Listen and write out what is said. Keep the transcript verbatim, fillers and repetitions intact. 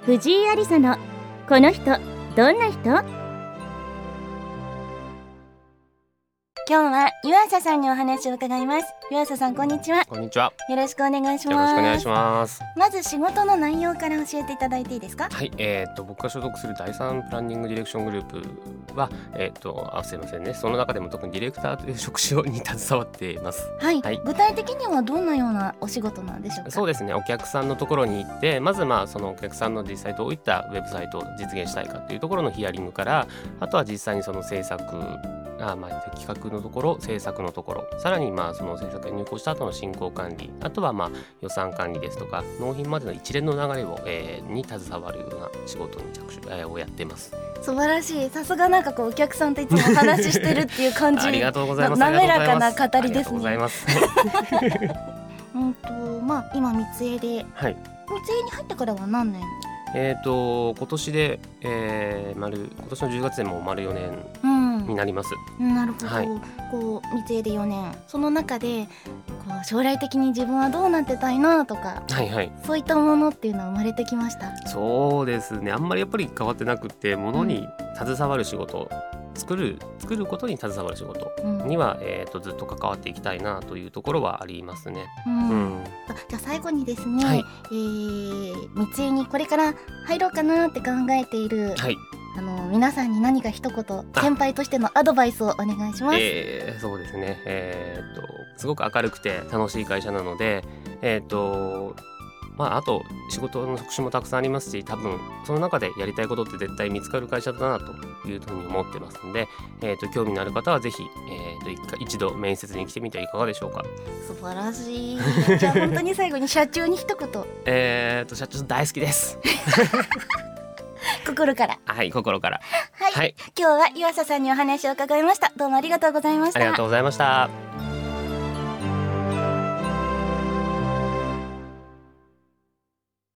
藤井有沙のこの人どんな人。今日は湯浅さんにお話を伺います。湯浅さん、こんにちは。 こんにちは。 よろしくお願いします。 よろしくお願いします。 まず仕事の内容から教えていただいていいですか？ はい、えー、と僕が所属する第三プランニングディレクショングループは、えー、とあすいませんねその中でも特にディレクターという職種に携わっています。 はい、 はい、 具体的にはどんなようなお仕事なんでしょうか？ そうですね、お客さんのところに行ってまずまあそのお客さんの実際どういったウェブサイトを実現したいかというところのヒアリングから、あとは実際にその制作あまあ企画のところ、制作のところ、さらにまあその制作に入稿した後の進行管理、あとはまあ予算管理ですとか納品までの一連の流れを、えー、に携わるような仕事に着手、えー、をやっています。 素晴らしい。さすがなんかこうお客さんといつもお話ししてるっていう感じありがとうございます。 滑らかな語りですね。 ありがとうございます。 うんとまあ今三井で、 はい、 三井に入ってからは何年？ えーと今年で、えー、丸今年のじゅうがつでもう丸よねんになります。 うん、なるほど、 はい、 こう三井でよねん、その中でこう将来的に自分はどうなってたいなとか、 はいはい、 そういったものっていうのは生まれてきました？ そうですね、あんまりやっぱり変わってなくて、ものに携わる仕事、作る作ることに携わる仕事には、うんえー、とずっと関わっていきたいなというところはありますね。 うんうん、 あじゃあ最後にですね、 はいえー、三井にこれから入ろうかなって考えている、 はい、 あの皆さんに何か一言先輩としてのアドバイスをお願いします。 えー、そうですね、えー、とすごく明るくて楽しい会社なので、えーとまあ、あと仕事の職種もたくさんありますし、多分その中でやりたいことって絶対見つかる会社だなというふうに思ってますので、えー、と興味のある方はぜひ、えー、と一回一度面接に来てみてはいかがでしょうか。 素晴らしい。じゃあ本当に最後に社長に一言えーと社長大好きです心から。 はい心からはい、はい、今日は湯浅さんにお話を伺いました。どうもありがとうございました。 ありがとうございました。